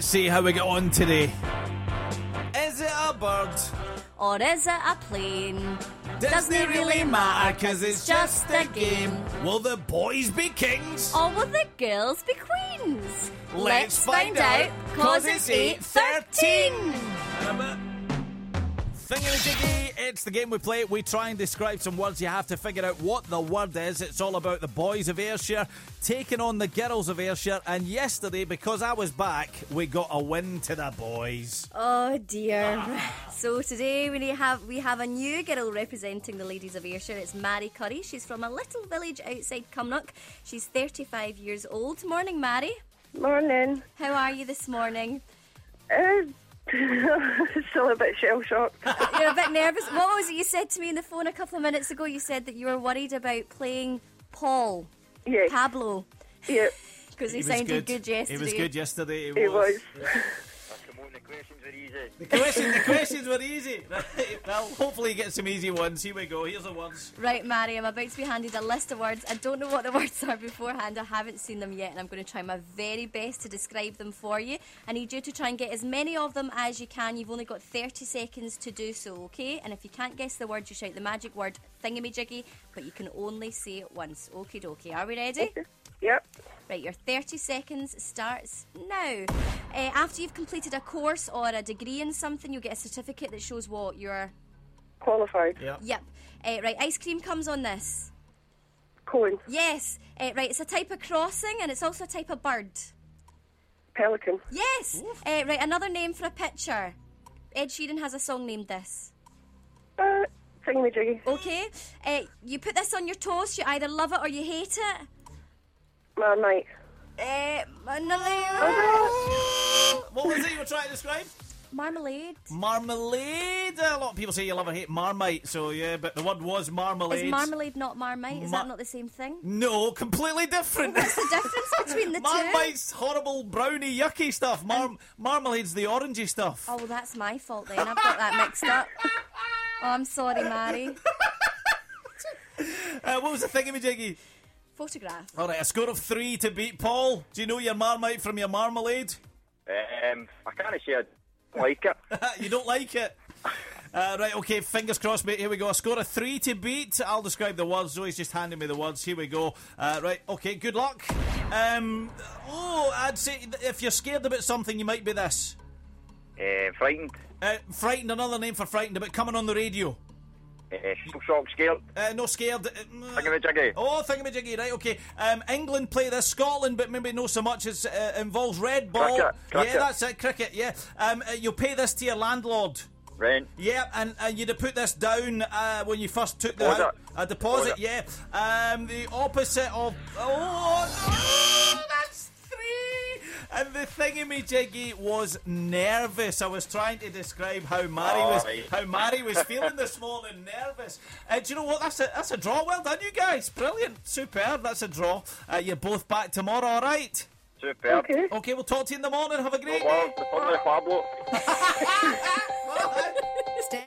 Let's see how we get on today. Is it a bird? Or is it a plane? Doesn't it really matter, cause it's just a game. Will the boys be kings? Or will the girls be queens? Let's find out, cause it's 8:13. Thingamajiggy, it's the game we play. We try and describe some words. You have to figure out what the word is. It's all about the boys of Ayrshire taking on the girls of Ayrshire. And yesterday, because I was back, we got a win to the boys. Oh dear. So today we have a new girl representing the ladies of Ayrshire. It's Mary Curry. She's from a little village outside Cumnock. She's 35 years old. Morning, Mary. Morning. How are you this morning? Still a bit shell-shocked. You're a bit nervous. What was it you said to me on the phone a couple of minutes ago? You said that you were worried about playing Paul. Yes. Pablo. Yeah. Because he sounded good yesterday. He was good yesterday. He was. Yeah. Come on, the questions were easy. The questions were easy. Right. Well, hopefully you get some easy ones. Here we go. Here's the words. Right, Mary, I'm about to be handed a list of words. I don't know what the words are beforehand. I haven't seen them yet, and I'm going to try my very best to describe them for you. I need you to try and get as many of them as you can. You've only got 30 seconds to do so, okay? And if you can't guess the word, you shout the magic word thingamajiggy, but you can only say it once. Okie dokie. Are we ready? Yep. Right, your 30 seconds starts now. After you've completed a course or a degree in something, you'll get a certificate that shows what you're... Qualified. Yep. Right, ice cream comes on this. Cone. Yes. Right, it's a type of crossing and it's also a type of bird. Pelican. Yes. Right, another name for a picture. Ed Sheeran has a song named this. Thingamajiggy. Okay. You put this on your toast. You either love it or you hate it. Marmite. What was it you were trying to describe? Marmalade. Marmalade. A lot of people say you love or hate Marmite, so yeah, but the word was marmalade. Is marmalade not Marmite? Is that not the same thing? No, completely different. What's the difference between the two? Marmite's horrible, browny, yucky stuff. Marmalade's the orangey stuff. Oh, well, that's my fault then. I've got that mixed up. Oh, I'm sorry, Mary. What was the thingamajiggy? Photograph. All right, a score of 3 to beat Paul. Do you know your Marmite from your marmalade? I can't say I don't like it. You don't like it? Right, okay, fingers crossed, mate. Here we go. A score of 3 to beat. I'll describe the words. Zoe's just handing me the words. Here we go. Right, okay, good luck. I'd say if you're scared about something, you might be this. Frightened. Frightened, another name for frightened, about coming on the radio. Shock, scared. No, scared. Thingamajiggy. Oh, thingamajiggy, right, okay. England play this, Scotland, but maybe not so much. It involves red ball. Cricket. Yeah, that's it, cricket, yeah. You'll pay this to your landlord. Rent. Yeah, and you'd have put this down when you first took the house. A deposit, yeah. The opposite of... Oh, no, that's 3. And the thingamajiggy was nervous. I was trying to describe how Mary was feeling this morning, nervous. Do you know what? That's a draw. Well done, you guys. Brilliant. Superb. That's a draw. You're both back tomorrow, all right? Superb. Okay. Okay, we'll talk to you in the morning. Have a great day. Well, the Pablo. Bye.